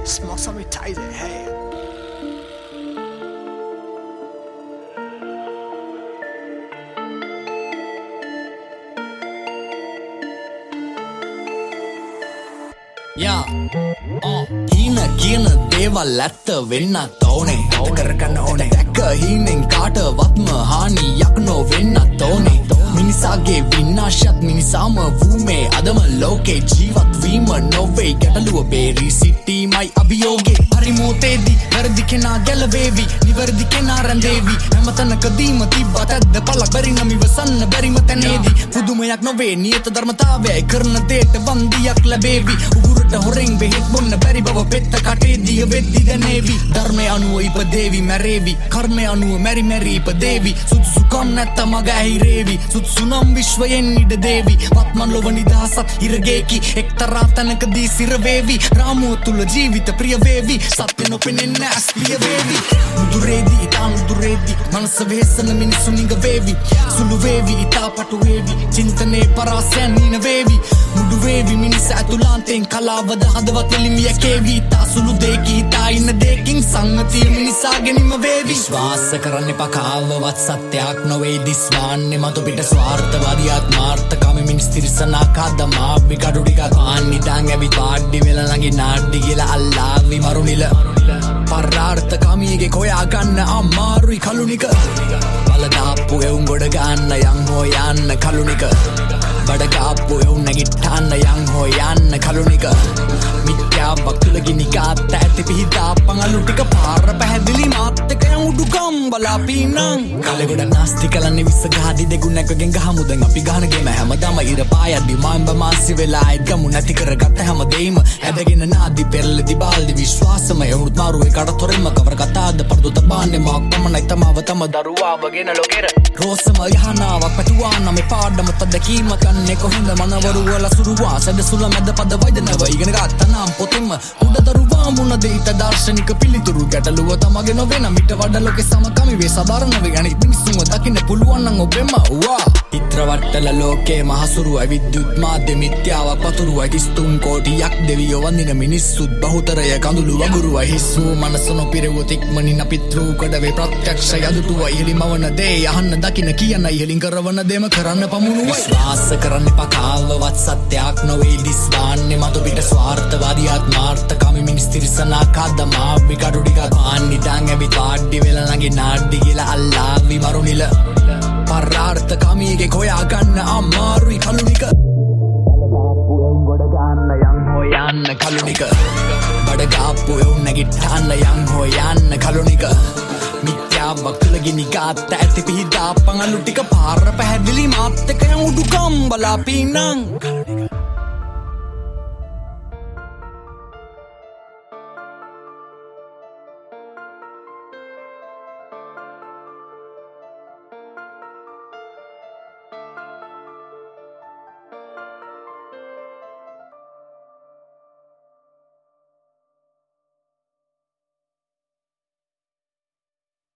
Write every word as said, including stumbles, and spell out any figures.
Smoke some ties in hey. Yeah. Oh. Kina kina දේවල් ඇත්ත වෙන්නත් ඕනේ. ඇත කරගන්න ඕනේ. දැක්ක හීනෙන් කාටවත්ම හානියක් නොවෙන්නත් ඕනේ. මිනිසාගේ විනාශයත් මිනිසාම වූමේ අදම ලෝකේ ජීවත් වීම නොවේ ගැටලුව බේරී සිටීමයි අභියෝගේ. හරි මොහොතේදී වැරදි කෙනා ගැලවේවි. නිවැරදි කෙනා රැඳේවි. හැමතැනකදීම තිබ්බත් ඇද්ද පළක් බැරි නම් ඉවසන්න බැරිම තැනේදී පුදුමයක් නොවේ නියත ධර්මතාවයයි කරන දේට වන්දියක් ලැබේවි. උගුරට හොරෙන් බෙහෙත් බොන්න බැරි බව පෙත්ත කටේදී වෙද්දි දැනේවි. ධර්මය අනුව ඉපදේවි මැරේවි. කර්මය අනුව මැරි මැරි ඉපදේවි. සුදුසුකම් නැත්ත මග ඇහිරේවි. සුදුසුනම් විශ්වයෙන් ඉඩ දේවි. වත්මන් ලොව නිදහසත් හිරගේකි. එක්තරා තැනකදී සිරවේවි. රාමුව තුල ජීවිත ප්‍රිය වේවි. සත්‍ය නොපෙනෙන්න ඇස් පිය වේවි. මුදුරේදී ඉතා මුදුරේදී මනස වෙහෙසන මිනිසුන් ඉඟ වේවි. සුළු වේවි ඉතා පටු වේවි. චින්තනයේ පරාසයන් නින වේවි. මුඩු වේවි මිනිස ඇතුළාන්තෙන් කලාවද හදවත් එලිමිය කේවි. ඉතා සුළු දෙකි ඉතා ඉන්න දෙකින් සංගතිය මිනිසාගෙනම වේවි. විශ්වාස කරන්න එපා කාවවත් සත්‍යයක් නොවේ දිස්වන්නේ මතු පිට ස්වාර්ථවාදී ආත්මාර්ථකාමී මිනිස් තිරසනා කාදමා විකඩු ටිකක් පාන් නිදාන් ඇවිත් පාඩ්ඩි වෙලා ළඟින් නාඩ්ඩි කියලා අල්ලාවි මරුනිල පරාර්ථකාමීගේ කොයා ගන්න අමාරුයි කලුනික බලදාප්පු එවුන් ගොඩ ගන්න යන් හෝ යන්න කලුනික බඩගාප්පු එවුන් නැගිට්ටන්න යන් හෝ යන්න කලුනික මිත්‍යා බක්තුලගිනි කාත්ත ඇති පිහිතා පඟලු ටික පාර පැහැදිලි මාත්තක යන් උඩුකම් බලාපීනං කලගොඩ නාස්ති කලන්නේ විස ගහදි දෙගුණැකගෙන් ගහමුදන් අපි ගහනගේම හැමදාම ඉර පායද්දි මාම්බ මාසි වෙලා ඇත් ගමු නැති කරගත්ත හැමදේම ඇදගෙන නාදි පෙරලදි බාල්දි විශ්වාසම එවුනුත් මාරුවේ කට තොරෙන්ම කවර කතාද පරදු තබාන්නේ මාක් පමණයි තමාව තම දරුවා වගෙන ලොකෙර රෝසම යහනාවක් පැතුවා නම් පාඩම තදකීම කන්නේ කොහොඳ මනවරු වල සුරුවා සැද සුල මැද පද වෛදනව ඉගෙන ගත්තා නම් පොතෙම උඩ දරුවා මුණ දෙයිත දාර්ශනික පිළිතුරු ගැටලුව තමගේ නොවෙන මිට වඩා ලෝකේ සමකමි වේ සාධාරණ වේ අනිත් මිනිස්සුන්ව දකින්න පුළුවන් නම් ඔබෙම වා චිත්‍රවට්ටල ලෝකේ මහසුරුයි විද්‍යුත් මාධ්‍ය මිත්‍යාවක් පතුරුයි තිස්තුන් කෝටියක් දෙවියෝ වන්දින මිනිස්සුත් බහුතරය කඳුළු වගුරුයි හිස්සු මනස නොපිරවුත් ඉක්මනින් අපිත් රූ කඩවේ ප්‍රත්‍යක්ෂ යදුටුව ඉහෙලි මවන දේ අහන්න දකින්න කියන ඉහෙලින් කරවන දේම කරන්න පමුණුවයි විශ්වාස කරන්න එපා කාවවත් සත්‍යයක් නොවේ දිස්වන්නේ මතු පිට ස්වාර්ථවාදී ආත්මාර්ථකාමී මිනිස් තිරසනා කාදමා විකඩු ටිකක් පාන් නිදාන් ඇවිත් පාඩ්ඩි වෙලා ළඟින් නාඩ්ඩි කියලා අල්ලාවි මරුනිල පරාර්ථකාමීගේ කොයා ගන්න අමාරුයි කලුනික බලදාප්පු එවුන් ගොඩ ගන්න යන් හෝ යන්න කලුනික බඩගාප්පු එවුන් නැගිට්ටන්න යන් හෝ යන්න කලුනික මිත්‍යා බක්තුලගිනි ගාත්ත ඇති පිහිදා පඟලු ටික පාර පැහැදිලි මාත්තක යන් උඩුකම් බලාපීනං